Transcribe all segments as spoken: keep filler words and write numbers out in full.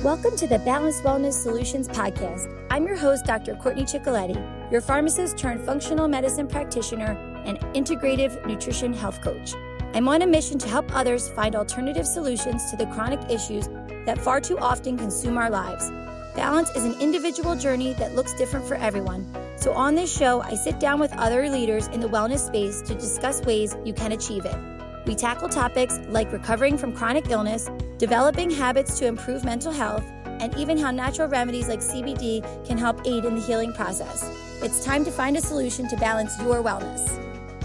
Welcome to the Balanced Wellness Solutions Podcast. I'm your host, Doctor Courtney Ciccoletti, your pharmacist turned functional medicine practitioner and integrative nutrition health coach. I'm on a mission to help others find alternative solutions to the chronic issues that far too often consume our lives. Balance is an individual journey that looks different for everyone. So on this show, I sit down with other leaders in the wellness space to discuss ways you can achieve it. We tackle topics like recovering from chronic illness, developing habits to improve mental health, and even how natural remedies like C B D can help aid in the healing process. It's time to find a solution to balance your wellness.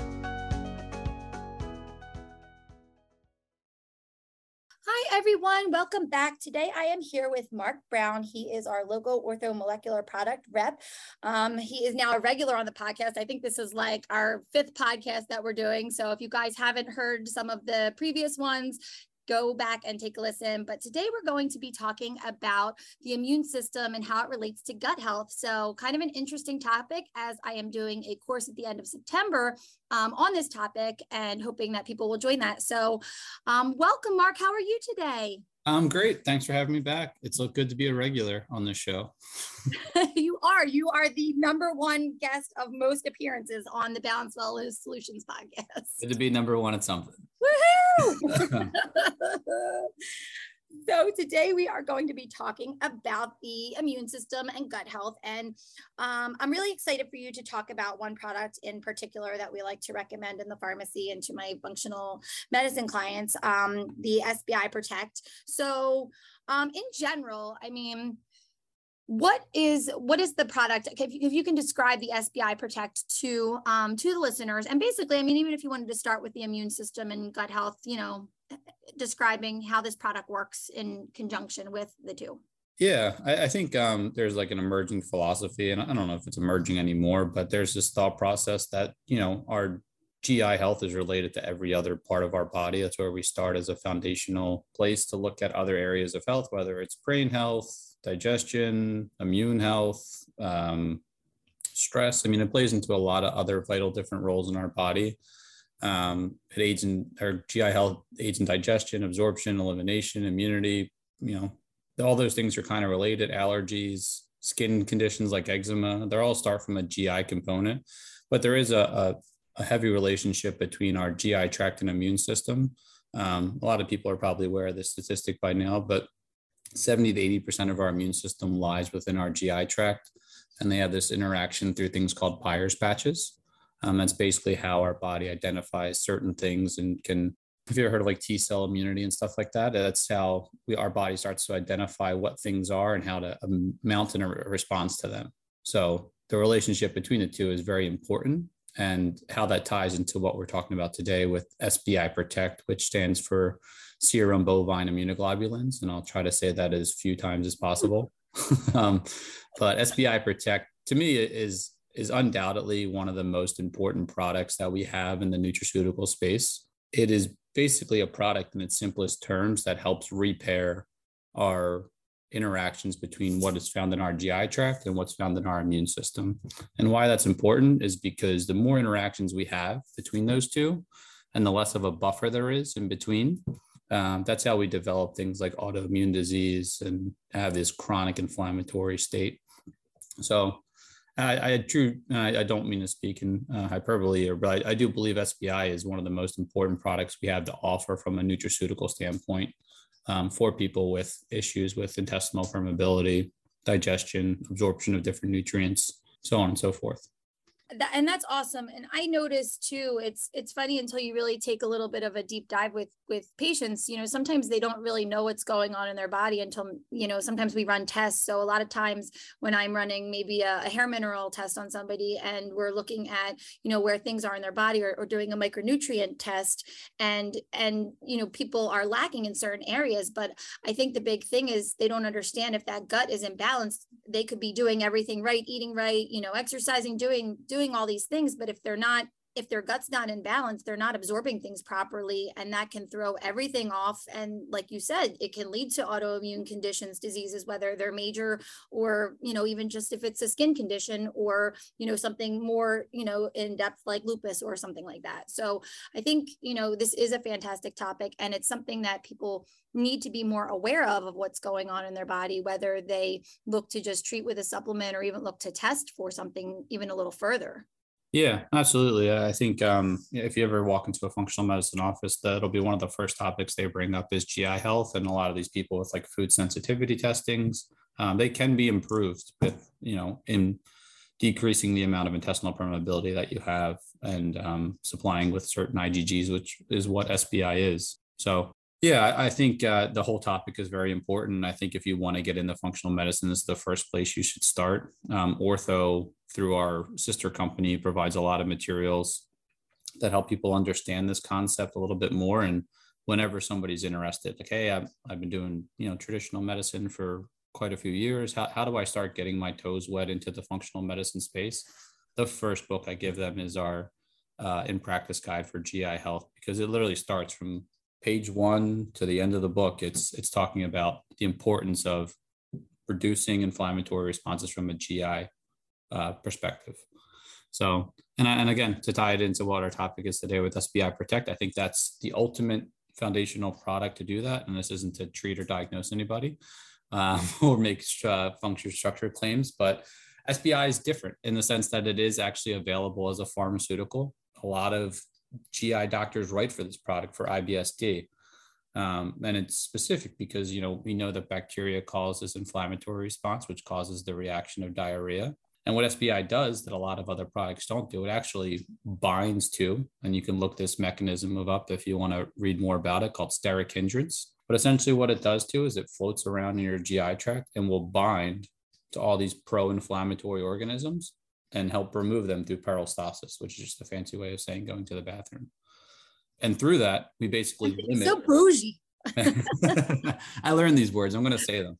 Hi, everyone. Welcome back. Today, I am here with Mark Brown. He is our local orthomolecular product rep. Um, he is now a regular on the podcast. I think this is like our fifth podcast that we're doing. So if you guys haven't heard some of the previous ones, go back and take a listen. But today we're going to be talking about the immune system and how it relates to gut health. So kind of an interesting topic, as I am doing a course at the end of September um, on this topic and hoping that people will join that. So um, welcome, Mark. How are you today? I'm great. Thanks for having me back. It's so good to be a regular on this show. You are. You are the number one guest of most appearances on the Balanced Wellness Solutions podcast. Good to be number one at something. Woohoo! So today we are going to be talking about the immune system and gut health. And um, I'm really excited for you to talk about one product in particular that we like to recommend in the pharmacy and to my functional medicine clients, um, the S B I Protect. So um, in general, I mean, What is what is the product? If you, if you can describe the S B I Protect to um, to the listeners, and basically, I mean, even if you wanted to start with the immune system and gut health, you know, describing how this product works in conjunction with the two. Yeah, I, I think um, there's like an emerging philosophy, and I don't know if it's emerging anymore, but there's this thought process that, you know, our G I health is related to every other part of our body. That's where we start as a foundational place to look at other areas of health, whether it's brain health, digestion, immune health, um, stress. I mean, it plays into a lot of other vital different roles in our body. Um, it aids in our G I health, aids in digestion, absorption, elimination, immunity. You know, all those things are kind of related. Allergies, skin conditions like eczema, they all start from a G I component, but there is a, a, a heavy relationship between our G I tract and immune system. Um, a lot of people are probably aware of this statistic by now, but seventy to eighty percent of our immune system lies within our G I tract, and they have this interaction through things called Peyer's patches. Um, that's basically how our body identifies certain things and can, if you ever heard of like T cell immunity and stuff like that, that's how we, our body starts to identify what things are and how to um, mount a response to them. So the relationship between the two is very important, and how that ties into what we're talking about today with S B I Protect, which stands for serum bovine immunoglobulins. And I'll try to say that as few times as possible. um, but S B I Protect to me is, is undoubtedly one of the most important products that we have in the nutraceutical space. It is basically a product in its simplest terms that helps repair our interactions between what is found in our G I tract and what's found in our immune system. And why that's important is because the more interactions we have between those two and the less of a buffer there is in between, um, that's how we develop things like autoimmune disease and have this chronic inflammatory state. So I, I true, I, I don't mean to speak in uh, hyperbole, or, but I, I do believe S B I is one of the most important products we have to offer from a nutraceutical standpoint um, for people with issues with intestinal permeability, digestion, absorption of different nutrients, so on and so forth. That, and that's awesome. And I noticed too, it's it's funny until you really take a little bit of a deep dive with with patients. You know, sometimes they don't really know what's going on in their body until, you know, sometimes we run tests. So a lot of times when I'm running maybe a, a hair mineral test on somebody and we're looking at, you know, where things are in their body, or, or doing a micronutrient test, and and you know, people are lacking in certain areas. But I think the big thing is they don't understand if that gut is imbalanced. They could be doing everything right, eating right, you know, exercising, doing doing all these things, but if they're not if their gut's not in balance, they're not absorbing things properly, and that can throw everything off. And like you said, it can lead to autoimmune conditions, diseases, whether they're major or, you know, even just if it's a skin condition or, you know, something more, you know, in depth like lupus or something like that. So I think, you know, this is a fantastic topic, and it's something that people need to be more aware of, of what's going on in their body, whether they look to just treat with a supplement or even look to test for something even a little further. Yeah, absolutely. I think um, if you ever walk into a functional medicine office, that'll be one of the first topics they bring up is G I health. And a lot of these people with like food sensitivity testings, um, they can be improved with, you know, in decreasing the amount of intestinal permeability that you have and um, supplying with certain I G Gs, which is what S B I is. So yeah, I, I think uh, the whole topic is very important. I think if you want to get into functional medicine, this is the first place you should start. Um, Ortho, through our sister company, provides a lot of materials that help people understand this concept a little bit more. And whenever somebody's interested, like, hey, I've, I've been doing, you know, traditional medicine for quite a few years. How, how do I start getting my toes wet into the functional medicine space? The first book I give them is our uh, In Practice Guide for G I Health, because it literally starts from page one to the end of the book. It's it's talking about the importance of reducing inflammatory responses from a G I uh, perspective. So, and, and again, to tie it into what our topic is today with S B I Protect, I think that's the ultimate foundational product to do that. And this isn't to treat or diagnose anybody um, or make uh, function structure claims, but S B I is different in the sense that it is actually available as a pharmaceutical. A lot of G I doctors write for this product for I B S D. Um, and it's specific because, you know, we know that bacteria causes inflammatory response, which causes the reaction of diarrhea. And what S B I does that a lot of other products don't do, it actually binds to, and you can look this mechanism of up if you want to read more about it, called steric hindrance. But essentially what it does too is it floats around in your G I tract and will bind to all these pro-inflammatory organisms and help remove them through peristalsis, which is just a fancy way of saying going to the bathroom. And through that, we basically limit. So bougie. I learned these words. I'm going to say them.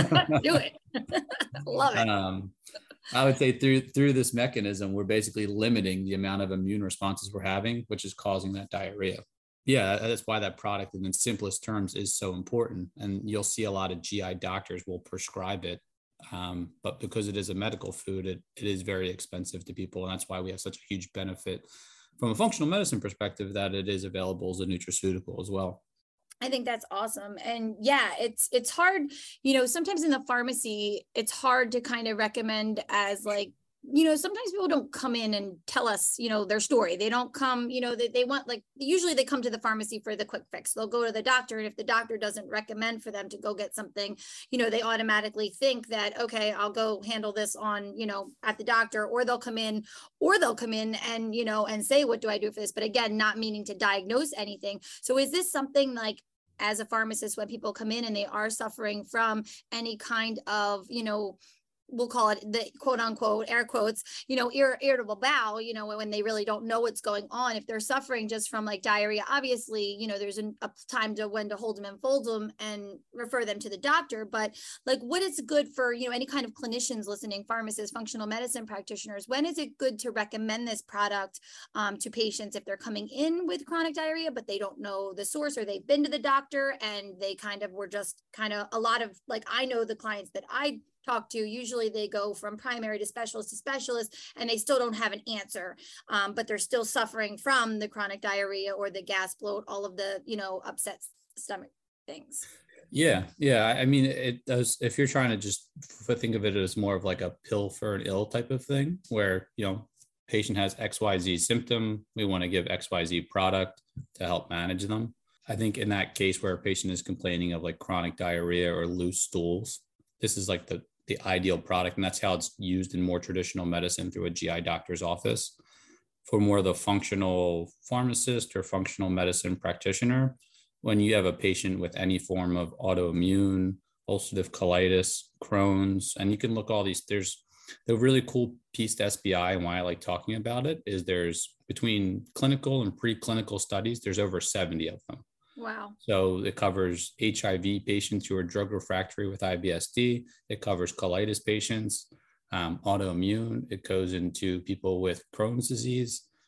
Do it. Love it. Um, I would say through through this mechanism, we're basically limiting the amount of immune responses we're having, which is causing that diarrhea. Yeah, that's why that product in its simplest terms is so important. And you'll see a lot of G I doctors will prescribe it. Um, but because it is a medical food, it, it is very expensive to people. And that's why we have such a huge benefit from a functional medicine perspective that it is available as a nutraceutical as well. I think that's awesome. And yeah, it's, it's hard, you know, sometimes in the pharmacy, it's hard to kind of recommend as like, you know, sometimes people don't come in and tell us, you know, their story. They don't come, you know, they, they want like, usually they come to the pharmacy for the quick fix. They'll go to the doctor. And if the doctor doesn't recommend for them to go get something, you know, they automatically think that, okay, I'll go handle this on, you know, at the doctor, or they'll come in, or they'll come in and, you know, and say, what do I do for this? But again, not meaning to diagnose anything. So is this something like, as a pharmacist, when people come in and they are suffering from any kind of, you know, we'll call it the quote unquote air quotes, you know, ir- irritable bowel, you know, when they really don't know what's going on, if they're suffering just from like diarrhea, obviously, you know, there's an, a time to when to hold them and fold them and refer them to the doctor. But like, what is good for, you know, any kind of clinicians listening, pharmacists, functional medicine practitioners, when is it good to recommend this product um, to patients if they're coming in with chronic diarrhea, but they don't know the source, or they've been to the doctor and they kind of were just kind of a lot of like, I know the clients that I talk to, usually they go from primary to specialist to specialist and they still don't have an answer, um, but they're still suffering from the chronic diarrhea or the gas bloat, all of the, you know, upset stomach things. Yeah. Yeah. I mean, it does, if you're trying to just think of it as more of like a pill for an ill type of thing where, you know, patient has X Y Z symptom, we want to give X Y Z product to help manage them. I think in that case where a patient is complaining of like chronic diarrhea or loose stools, this is like the the ideal product. And that's how it's used in more traditional medicine through a G I doctor's office. For more of the functional pharmacist or functional medicine practitioner, when you have a patient with any form of autoimmune, ulcerative colitis, Crohn's, and you can look all these, there's the really cool piece to S B I and why I like talking about it is there's between clinical and preclinical studies, there's over seventy of them. Wow. So it covers H I V patients who are drug refractory with I B S D. It covers colitis patients, um, autoimmune. It goes into people with Crohn's disease.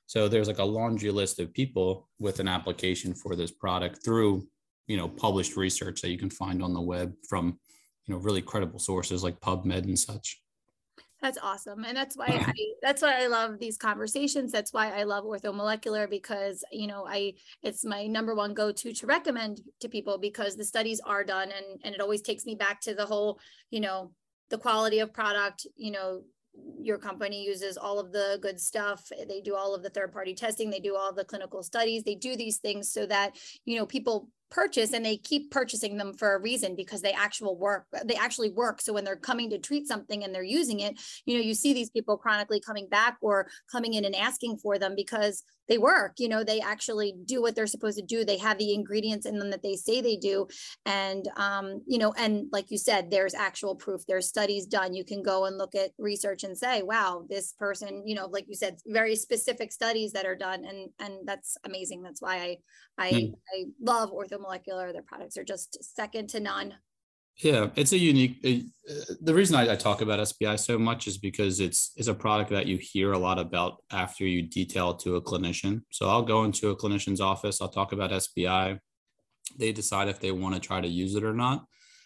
So there's like a laundry list of people with an application for this product through, you know, published research that you can find on the web from, you know, really credible sources like PubMed and such. That's awesome. And that's why I, that's why I love these conversations. That's why I love orthomolecular, because, you know, I, it's my number one go-to to recommend to people, because the studies are done, and, and it always takes me back to the whole, you know, the quality of product. You know, your company uses all of the good stuff. They do all of the third-party testing. They do all the clinical studies. They do these things so that, you know, people purchase, and they keep purchasing them for a reason, because they actual work, they actually work. So when they're coming to treat something and they're using it, you know, you see these people chronically coming back or coming in and asking for them because they work, you know, they actually do what they're supposed to do. They have the ingredients in them that they say they do. And, um, you know, and like you said, there's actual proof, there's studies done. You can go and look at research and say, wow, this person, you know, like you said, very specific studies that are done. And, and that's amazing. That's why I, I, mm. I love orthomolecular. Their products are just second to none. Yeah, it's a unique, uh, the reason I, I talk about S B I so much is because it's, it's a product that you hear a lot about after you detail it to a clinician. So I'll go into a clinician's office, I'll talk about S B I. They decide if they want to try to use it or not.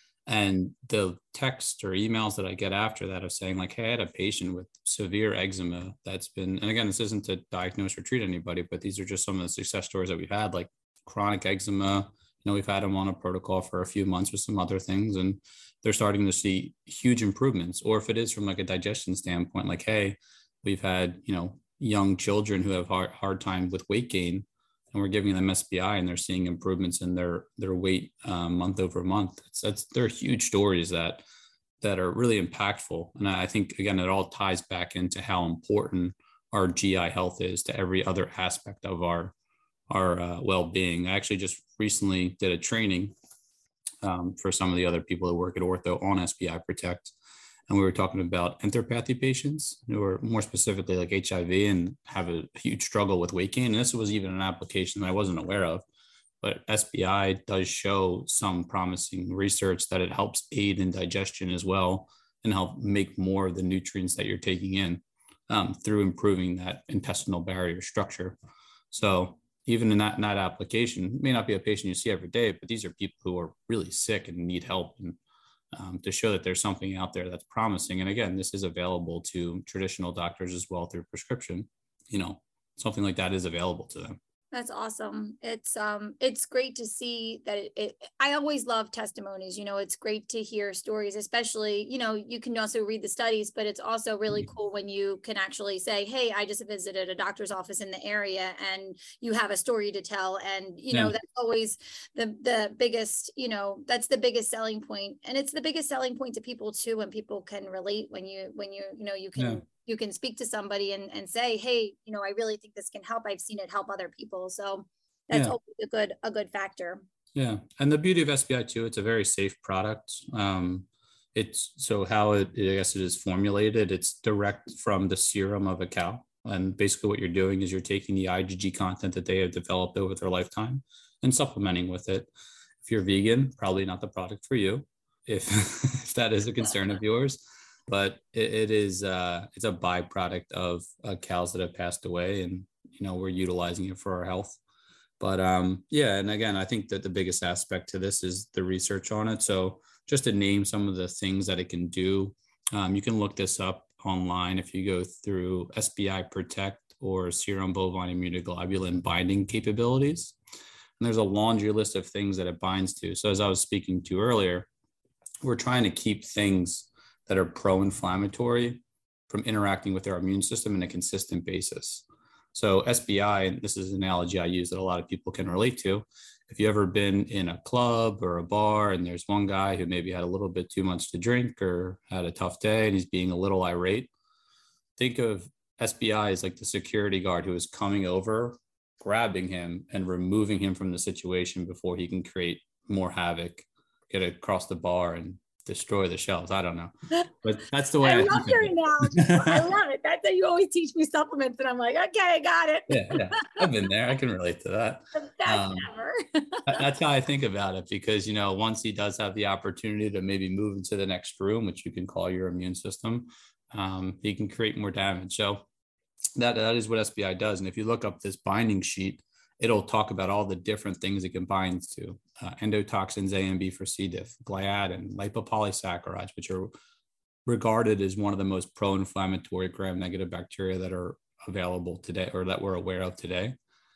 And the text or emails that I get after that of saying like, hey, I had a patient with severe eczema that's been, and again, this isn't to diagnose or treat anybody, but these are just some of the success stories that we've had, like chronic eczema. You know, we've had them on a protocol for a few months with some other things, and they're starting to see huge improvements. Or if it is from like a digestion standpoint, like, hey, we've had, you know, young children who have hard, hard time with weight gain, and we're giving them S B I and they're seeing improvements in their, their weight um, month over month. It's, that's, they're huge stories that, that are really impactful. And I think, again, it all ties back into how important our G I health is to every other aspect of our our uh, well-being. I actually just recently did a training um, for some of the other people that work at Ortho on S B I Protect. And we were talking about enteropathy patients who are more specifically like H I V and have a huge struggle with weight gain. And this was even an application that I wasn't aware of, but S B I does show some promising research that it helps aid in digestion as well and help make more of the nutrients that you're taking in um, through improving that intestinal barrier structure. So even in that, in that application, it may not be a patient you see every day, but these are people who are really sick and need help, and um, to show that there's something out there that's promising. And again, this is available to traditional doctors as well through prescription. You know, something like that is available to them. That's awesome. It's um, it's great to see that it, it, I always love testimonies. You know, it's great to hear stories, especially, you know, you can also read the studies, but it's also really cool when you can actually say, hey, I just visited a doctor's office in the area and you have a story to tell. And, you know, yeah. that's always the, the biggest, you know, that's the biggest selling point. And it's the biggest selling point to people too, when people can relate, when you, when you, you know, you can yeah. you can speak to somebody and, and say, hey, you know, I really think this can help. I've seen it help other people. So that's yeah. always a good, a good factor. Yeah. And the beauty of S B I too, it's a very safe product. Um, it's so how it, I guess it is formulated, it's direct from the serum of a cow. And basically what you're doing is you're taking the I G G content that they have developed over their lifetime and supplementing with it. If you're vegan, probably not the product for you, if, if that is a concern of yours. But it, it is uh, it's a byproduct of uh, cows that have passed away, and you know we're utilizing it for our health. But um, yeah, and again, I think that the biggest aspect to this is the research on it. So just to name some of the things that it can do, um, you can look this up online if you go through S B I Protect or serum bovine immunoglobulin binding capabilities. And there's a laundry list of things that it binds to. So as I was speaking to earlier, we're trying to keep things that are pro-inflammatory from interacting with our immune system on a consistent basis. So S B I, and this is an analogy I use that a lot of people can relate to. If you've ever been in a club or a bar and there's one guy who maybe had a little bit too much to drink or had a tough day and he's being a little irate, think of S B I as like the security guard who is coming over, grabbing him and removing him from the situation before he can create more havoc, get across the bar and destroy the shelves. I don't know, but that's the way I, I love your analogy. I love it. That's how you always teach me supplements, and I'm like, okay, I got it. yeah, yeah, I've been there. I can relate to that. The best um, ever. That's how I think about it, because you know, once he does have the opportunity to maybe move into the next room, which you can call your immune system, um, he can create more damage. So that that is what S B I does. And if you look up this binding sheet, it'll talk about all the different things it can bind to: uh, endotoxins A and B for C. diff, gliadin, lipopolysaccharides, which are regarded as one of the most pro-inflammatory gram-negative bacteria that are available today, or that we're aware of today.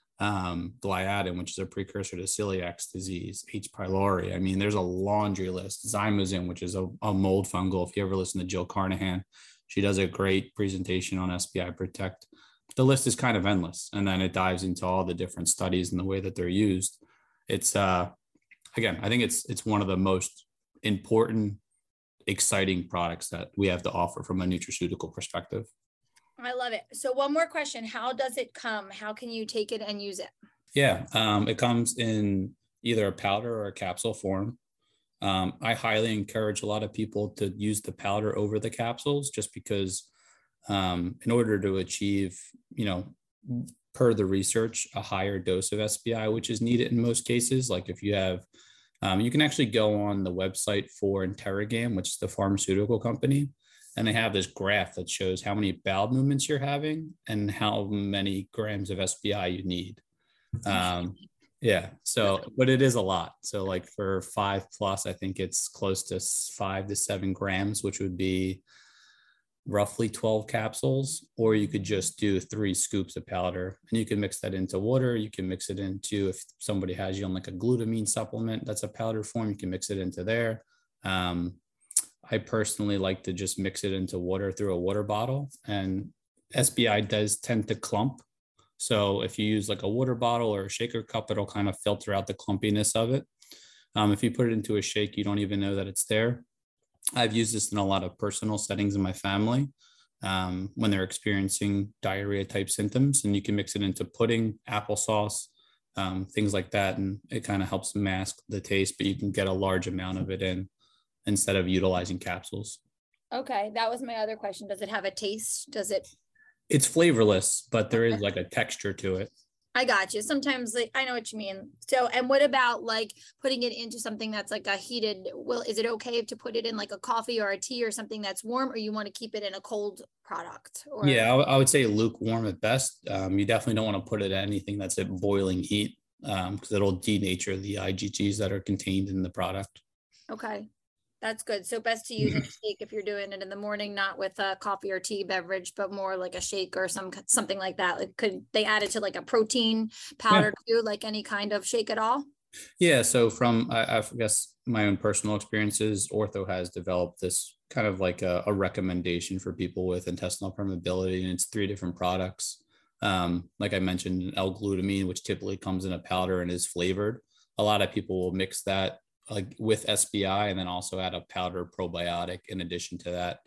Um, gliadin, which is a precursor to celiac disease, H. pylori. I mean, there's a laundry list. Zymazin, which is a, a mold fungal. If you ever listen to Jill Carnahan, she does a great presentation on S B I Protect. The list is kind of endless, and then it dives into all the different studies and the way that they're used. It's uh, again, I think it's it's one of the most important, exciting products that we have to offer from a nutraceutical perspective. I love it. So one more question. How does it come? How can you take it and use it? Yeah, um, it comes in either a powder or a capsule form. Um, I highly encourage a lot of people to use the powder over the capsules, just because um, in order to achieve, you know, per the research, a higher dose of S B I, which is needed in most cases. Like if you have, um, you can actually go on the website for Interrogam, which is the pharmaceutical company, and they have this graph that shows how many bowel movements you're having and how many grams of S B I you need. Um, yeah. So, but it is a lot. So like for five plus, I think it's close to five to seven grams, which would be roughly twelve capsules, or you could just do three scoops of powder, and you can mix that into water. You can mix it into, if somebody has you on like a glutamine supplement, that's a powder form, you can mix it into there. Um, I personally like to just mix it into water through a water bottle, and S B I does tend to clump. So if you use like a water bottle or a shaker cup, it'll kind of filter out the clumpiness of it. Um, if you put it into a shake, you don't even know that it's there. I've used this in a lot of personal settings in my family um, when they're experiencing diarrhea type symptoms, and you can mix it into pudding, applesauce, um, things like that. And it kind of helps mask the taste, but you can get a large amount of it in instead of utilizing capsules. Okay. That was my other question. Does it have a taste? Does it? It's flavorless, but there is like a texture to it. I got you. Sometimes like, I know what you mean. So, and what about like putting it into something that's like a heated, well, is it okay to put it in like a coffee or a tea or something that's warm, or you want to keep it in a cold product? Or... Yeah, I, I would say lukewarm at best. Um, you definitely don't want to put it at anything that's at boiling heat because um, it'll denature the I G Gs that are contained in the product. Okay. That's good. So best to use in a shake if you're doing it in the morning, not with a coffee or tea beverage, but more like a shake or some something like that. Like, could they add it to like a protein powder yeah. too, like any kind of shake at all? Yeah. So from, I, I guess my own personal experiences, Ortho has developed this kind of like a, a recommendation for people with intestinal permeability, and it's three different products. Um, like I mentioned, L-glutamine, which typically comes in a powder and is flavored. A lot of people will mix that like with S B I and then also add a powder probiotic in addition to that.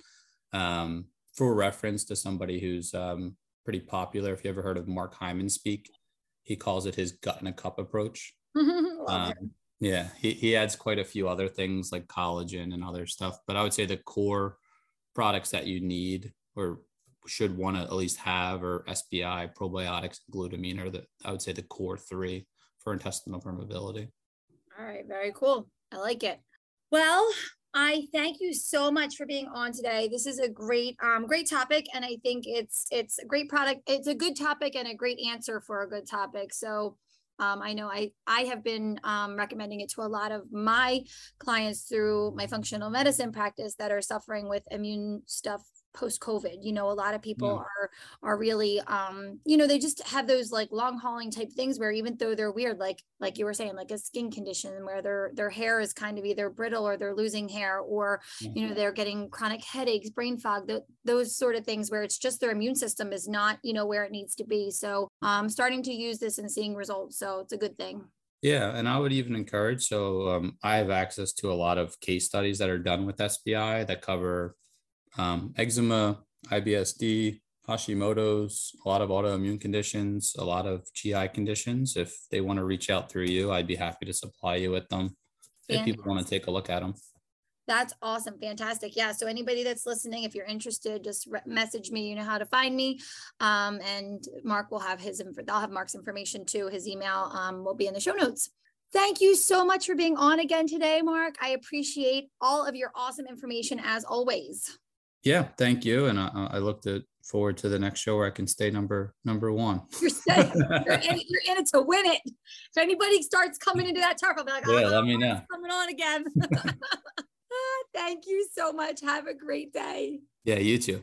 Um, for reference to somebody who's um, pretty popular, if you ever heard of Mark Hyman speak, he calls it his gut in a cup approach. um, yeah, he, he adds quite a few other things like collagen and other stuff, but I would say the core products that you need or should want to at least have are S B I, probiotics, glutamine, are the, I would say the core three for intestinal permeability. All right. Very cool. I like it. Well, I thank you so much for being on today. This is a great, um, great topic. And I think it's, it's a great product. It's a good topic and a great answer for a good topic. So um, I know I, I have been um, recommending it to a lot of my clients through my functional medicine practice that are suffering with immune stuff post-COVID. You know, a lot of people yeah. are, are really, um, you know, they just have those like long hauling type things where even though they're weird, like, like you were saying, like a skin condition where their, their hair is kind of either brittle or they're losing hair, or, yeah. you know, they're getting chronic headaches, brain fog, th- those sort of things where it's just their immune system is not, you know, where it needs to be. So um, starting to use this and seeing results. So it's a good thing. Yeah. And I would even encourage, so um, I have access to a lot of case studies that are done with S B I that cover Um, eczema, I B S D, Hashimoto's, a lot of autoimmune conditions, a lot of G I conditions. If they want to reach out through you, I'd be happy to supply you with them. Fantastic. If people want to take a look at them. That's awesome. Fantastic. Yeah. So anybody that's listening, if you're interested, just re- message me. You know how to find me. Um, and Mark will have his, inf- I'll have Mark's information too. His email um, will be in the show notes. Thank you so much for being on again today, Mark. I appreciate all of your awesome information as always. Yeah, thank you. And I, I look to, forward to the next show where I can stay number number one. You're, staying, you're, in, you're in it to win it. If anybody starts coming into that turf, I'll be like, oh, yeah, let me know. Coming on again. Thank you so much. Have a great day. Yeah, you too.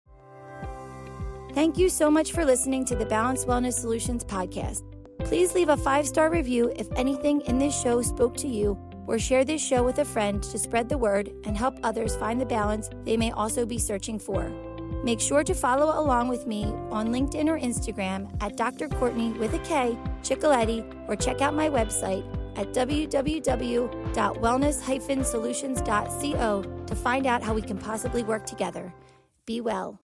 Thank you so much for listening to the Balanced Wellness Solutions podcast. Please leave a five-star review if anything in this show spoke to you, or share this show with a friend to spread the word and help others find the balance they may also be searching for. Make sure to follow along with me on LinkedIn or Instagram at Doctor Courtney with a K, Ciccoletti, or check out my website at w w w dot wellness dash solutions dot co to find out how we can possibly work together. Be well.